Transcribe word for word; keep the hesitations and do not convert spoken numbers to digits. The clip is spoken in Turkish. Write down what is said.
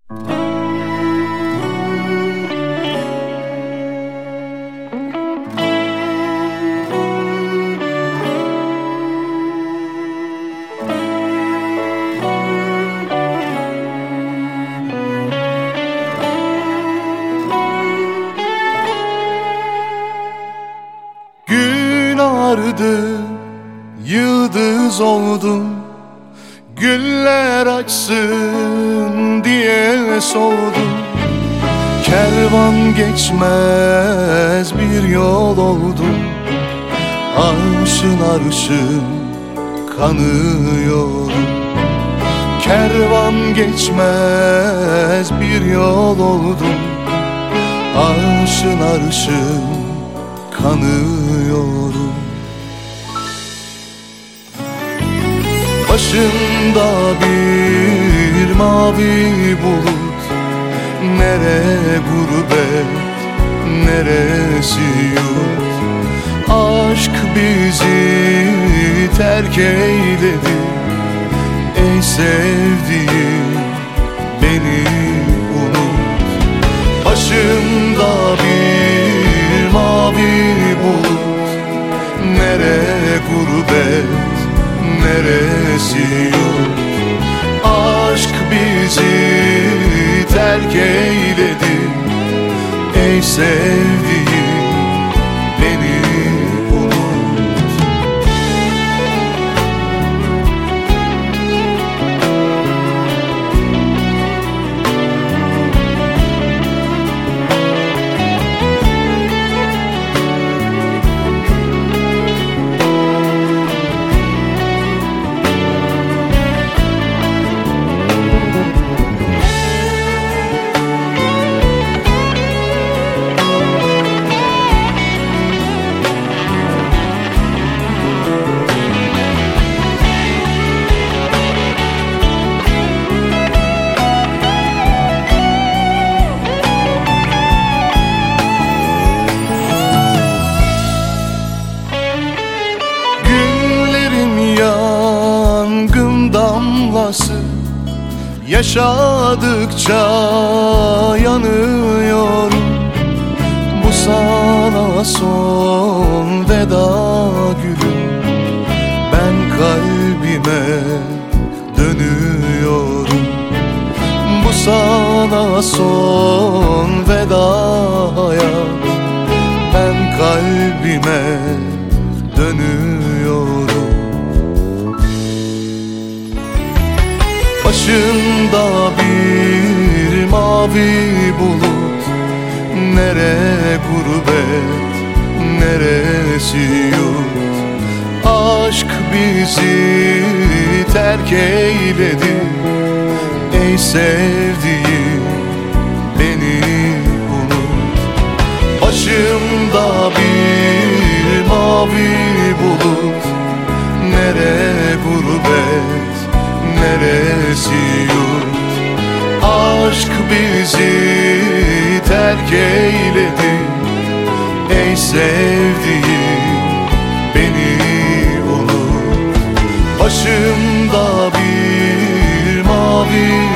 Gün ağardı, yıldız oldum, güller açsın diye soldum. Kervan geçmez bir yol oldum, arşın arşın kanıyorum. Kervan geçmez bir yol oldum, arşın arşın kanıyorum. Başımda bir mavi bulut, nere gurbet, neresi yurt. Aşk bizi terk eyledi, ey sevdiğim beni unut. Başımda bir mavi bulut, nere gurbet, neresi yurt. Aşk bizi terk eyledi, ey sevdiğim beni unut. Damlası yaşadıkça yanıyorum. Bu sana son veda gülüm, ben kalbime dönüyorum. Bu sana son veda hayat, ben kalbime dönüyorum. Başımda bir mavi bulut, nere gurbet, neresi yurt. Aşk bizi terk eyledi, ey sevdiğim beni unut. Başımda bir mavi bulut, nere gurbet, neresi yurt. Aşk bizi terk eyledi, ey sevdiğim beni unut. Başımda bir mavi